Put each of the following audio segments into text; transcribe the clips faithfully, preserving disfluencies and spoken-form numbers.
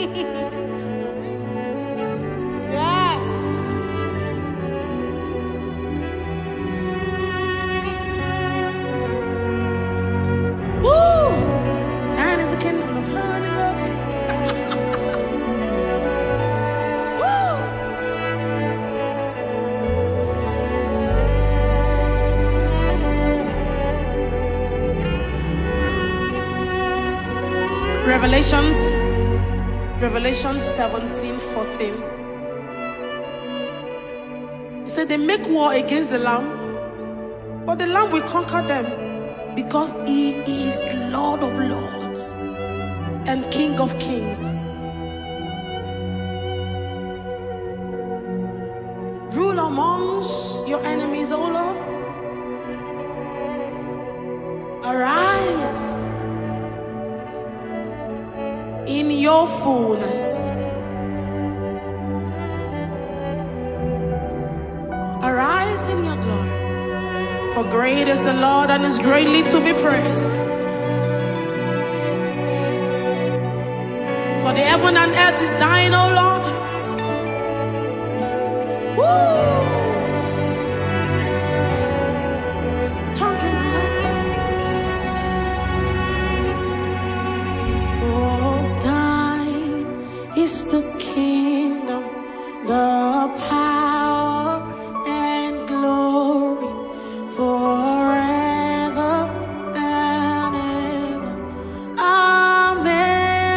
Yes. Woo! Thine is the kingdom of honey, Lord. Woo! Revelations, Revelation seventeen fourteen. He said they make war against the Lamb, but the Lamb will conquer them because he is Lord of Lords and King of Kings. Rule amongst your enemies, O Lord. Arise in your fullness. Arise in your glory. For great is the Lord and is greatly to be praised. For the heaven and earth is thine, O Lord. Woo! Thunder and lightning. For thine is the kingdom, the power and glory forever and ever.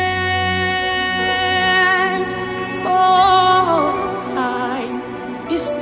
Amen. For thine is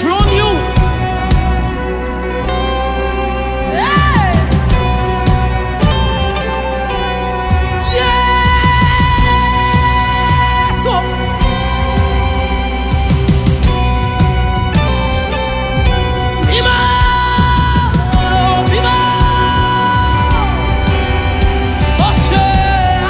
dethrone you. Hey! Yes! Oh. Mima! Oh, Mima! Oh, shit!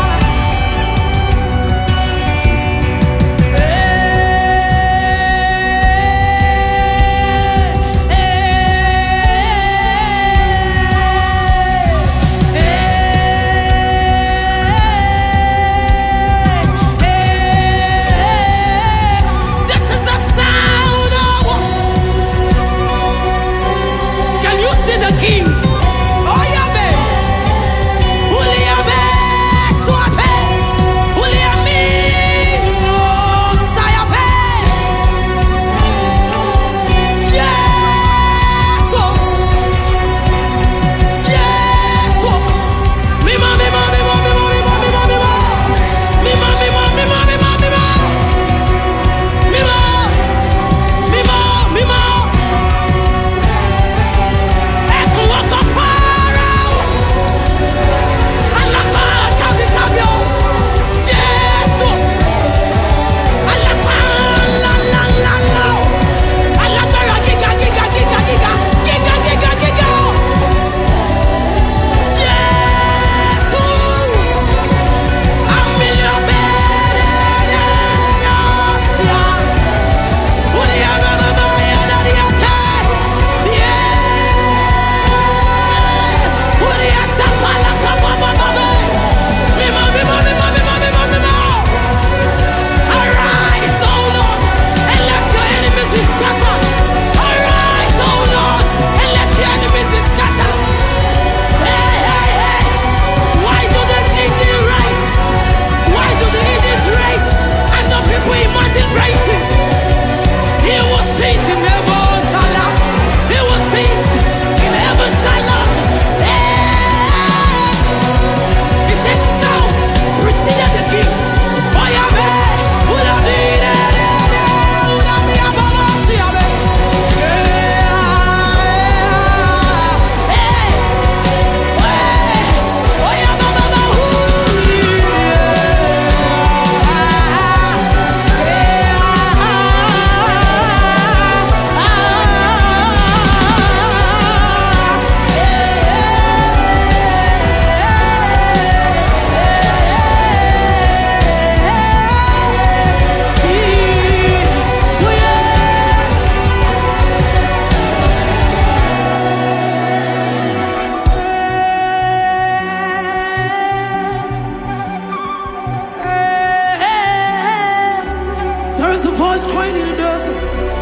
Crying in the desert.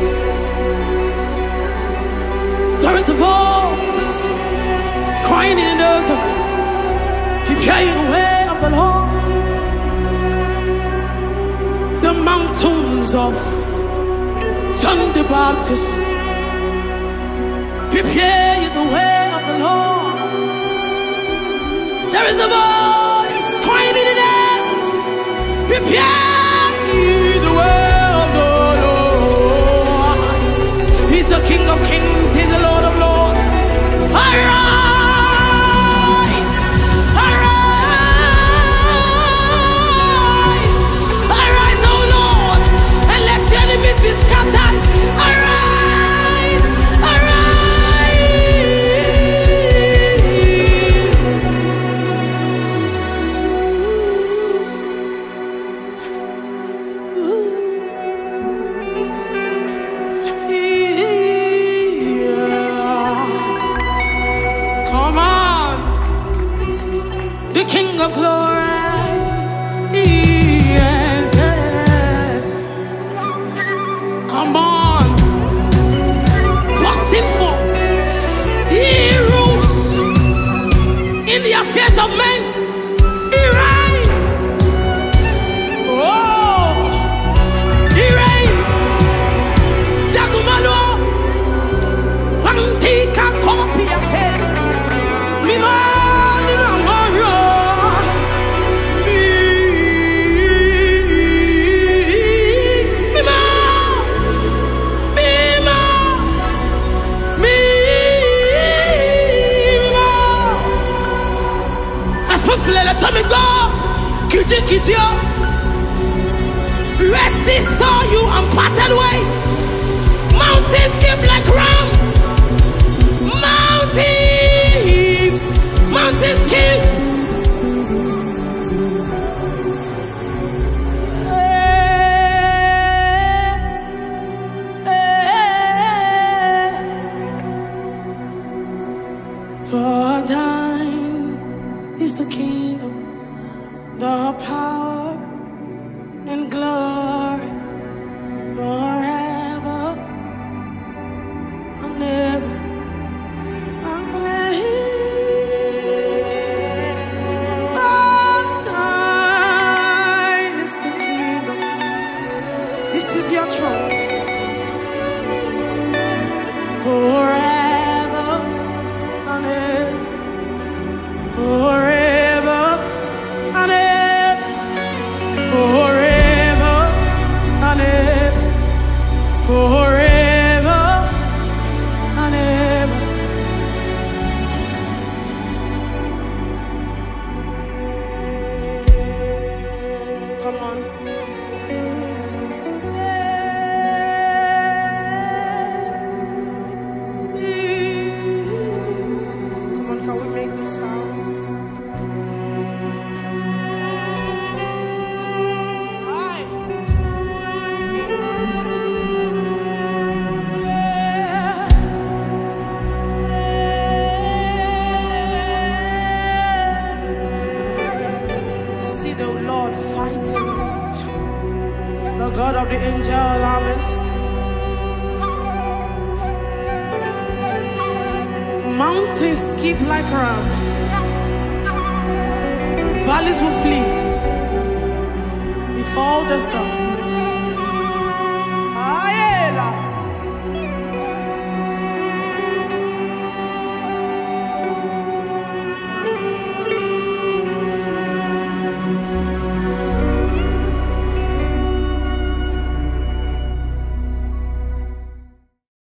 There is a voice crying in the desert. Prepare the way of the Lord. The mountains of John the Baptist. Prepare the way of the Lord. There is a voice crying in the desert. Prepare the way. He's the King of Kings, He's the Lord of Lords. Arise, arise, arise, oh Lord, and let your enemies be scattered. Arise, the King of Glory, yes, come on, busting forth, He rules in the affairs of men, He reigns, oh, He reigns, Jacumalo, Antica Copia, Mima. Mima, Kijikidio. Red Sea saw you and parted ways. Mountains skip like rams. Mountains, mountains skip. For thine is the kingdom, the power and glory forever and ever and ever. For thine is the kingdom. This is your throne forever and ever. Forever and ever. Forever and ever. Forever and ever. Come on. Come on, can we make this sound? See the Lord fighting, the God of the angel armies. Mountains skip like rams, valleys will flee before the sky.